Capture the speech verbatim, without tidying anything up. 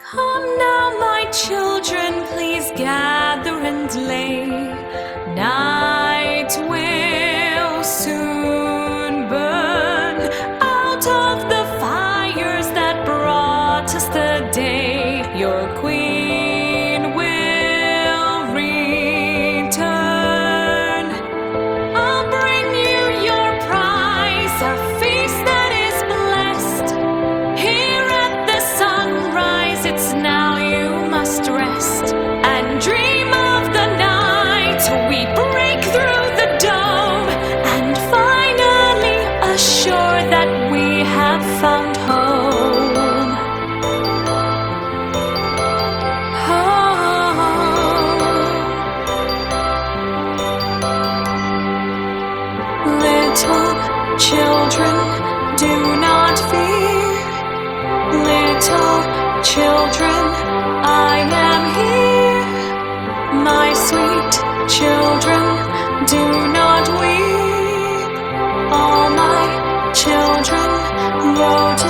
Come now, my children, please gather and lay. Night will soon burn out of the fires that brought us the day. Your queen will return. I'll bring you your prize, a feast that is blessed. Here at the sunrise, it's now you must rest and dream of the night we break through the dome and finally assure that we have found home. Home. Little children, do not fear. Little children, I am here. My sweet children, do not weep. All my children, grow